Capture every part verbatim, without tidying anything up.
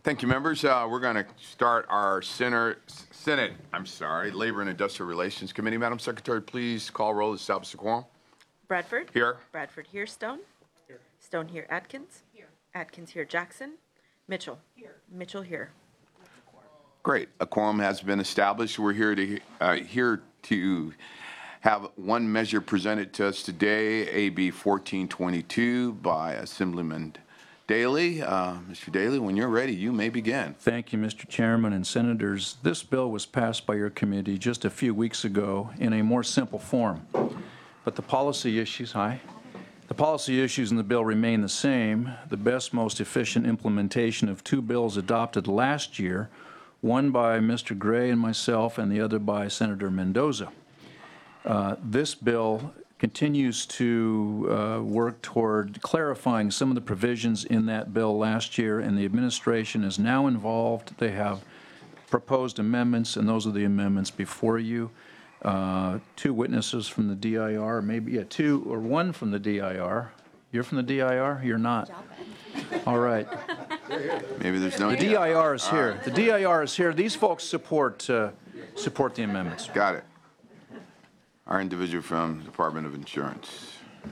Thank you, members. Uh, we're going to start our Senate, Senate, I'm sorry, Labor and Industrial Relations Committee. Madam Secretary, please call roll, establish the quorum. Bradford? Here. Bradford here. Stone? Here. Stone here. Atkins? Here. Atkins here. Jackson? Mitchell? Here. Mitchell here. Great. A quorum has been established. We're here to uh, here to have one measure presented to us today, A B fourteen twenty-two by Assemblyman Daly. Uh, Mister Daly, when you're ready, you may begin. Thank you, Mister Chairman and Senators. This bill was passed by your committee just a few weeks ago in a more simple form. But the policy issues, hi, the policy issues in the bill remain the same. The best, most efficient implementation of two bills adopted last year, one by Mister Gray and myself and the other by Senator Mendoza. Uh, this bill continues to uh, work toward clarifying some of the provisions in that bill last year, and the administration is now involved. They have proposed amendments, and those are the amendments before you. Uh, two witnesses from the D I R, maybe, yeah, two or one from the D I R. You're from the D I R? You're not. All right. Maybe there's no. The D I R is here. The D I R is here. These folks support uh, support the amendments. Got it. Our individual from Department of Insurance.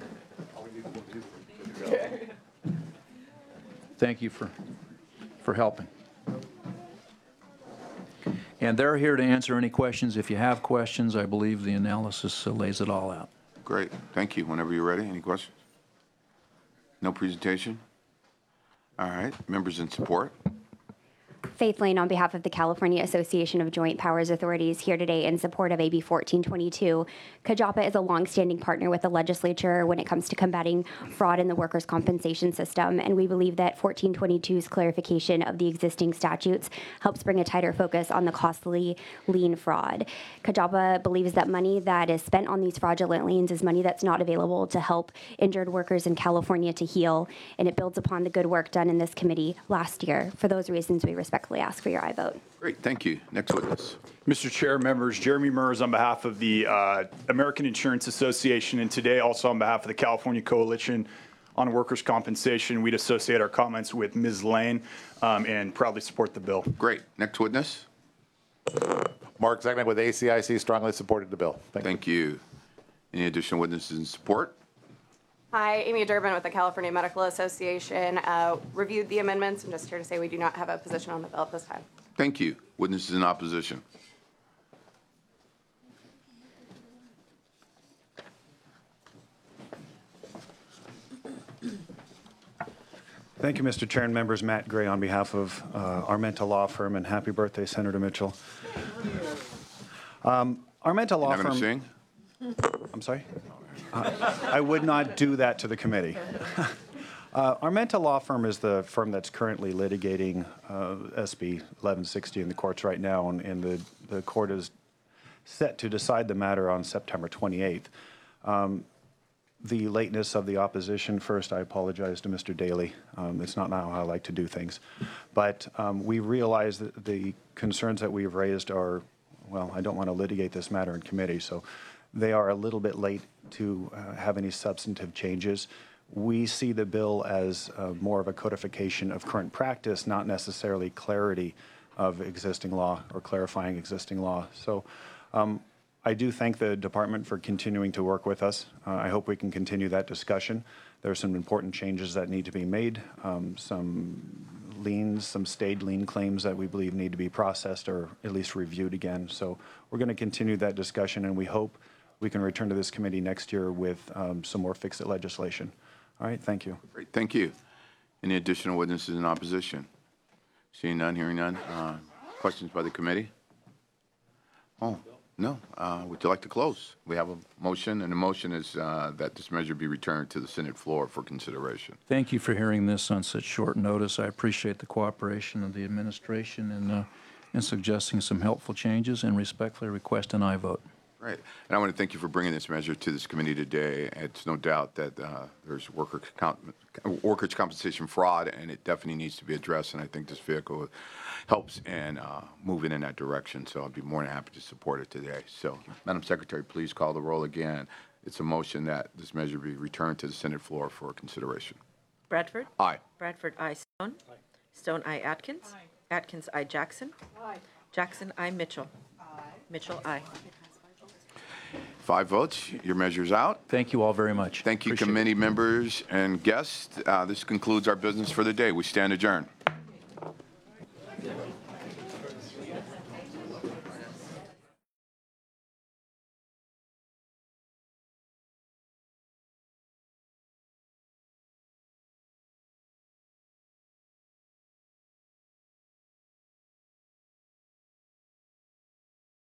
Thank you for for helping. And they're here to answer any questions. If you have questions, I believe the analysis uh, lays it all out. Great. Thank you. Whenever you're ready. Any questions? No presentation? All right. Members in support? Faith Lane on behalf of the California Association of Joint Powers Authorities here today in support of A B fourteen twenty-two. CAJAPA is a longstanding partner with the legislature when it comes to combating fraud in the workers' compensation system, and we believe that fourteen twenty-two's clarification of the existing statutes helps bring a tighter focus on the costly lien fraud. CAJAPA believes that money that is spent on these fraudulent liens is money that's not available to help injured workers in California to heal, and it builds upon the good work done in this committee last year. For those reasons, we respectfully ask for your aye vote. Great. Thank you. Next witness. Mister Chair, members, Jeremy Mers on behalf of the uh, American Insurance Association, and today also on behalf of the California Coalition on Workers' Compensation. We'd associate our comments with Miz Lane um, and proudly support the bill. Great. Next witness. Mark Zegman with A C I C strongly supported the bill. Thank, Thank you. you. Any additional witnesses in support? Hi, Amy Durbin with the California Medical Association. Uh, reviewed the amendments. I'm just here to say we do not have a position on the bill at this time. Thank you. Witnesses in opposition? Thank you, Mister Chair and members. Matt Gray on behalf of uh, Armenta Law Firm, and happy birthday, Senator Mitchell. Um, Armenta Law You're not Firm. gonna sing? I'm sorry? Uh, I would not do that to the committee. uh, Armenta Law Firm is the firm that's currently litigating uh, S B eleven sixty in the courts right now, and, and the, the court is set to decide the matter on September twenty-eighth. Um, the lateness of the opposition, first, I apologize to Mister Daly. Um, it's not how I like to do things. But um, we realize that the concerns that we've raised are, well, I don't want to litigate this matter in committee, so they are a little bit late to uh, have any substantive changes. We see the bill as uh, more of a codification of current practice, not necessarily clarity of existing law or clarifying existing law. So um, I do thank the department for continuing to work with us. Uh, I hope we can continue that discussion. There are some important changes that need to be made, um, some liens, some stayed lien claims that we believe need to be processed or at least reviewed again. So we're going to continue that discussion, and we hope we can return to this committee next year with um, some more fix-it legislation. All right, thank you. Great, thank you. Any additional witnesses in opposition? Seeing none, hearing none. Uh, questions by the committee? Oh, no. Uh, would you like to close? We have a motion, and the motion is uh, that this measure be returned to the Senate floor for consideration. Thank you for hearing this on such short notice. I appreciate the cooperation of the administration in, uh, in suggesting some helpful changes, and respectfully request an aye vote. Right. And I want to thank you for bringing this measure to this committee today. It's no doubt that uh, there's worker comp workers' compensation fraud, and it definitely needs to be addressed. And I think this vehicle helps in uh, moving in that direction. So I'd be more than happy to support it today. So, Madam Secretary, please call the roll again. It's a motion that this measure be returned to the Senate floor for consideration. Bradford? Aye. Bradford, aye. Stone? Aye. Stone, I. Atkins. Atkins, I. Jackson. Jackson, I. Mitchell. Mitchell, I. Five votes. Your measure's out. Thank you all very much. Thank you, Appreciate it. committee members and guests. Uh, This concludes our business for the day. We stand adjourned.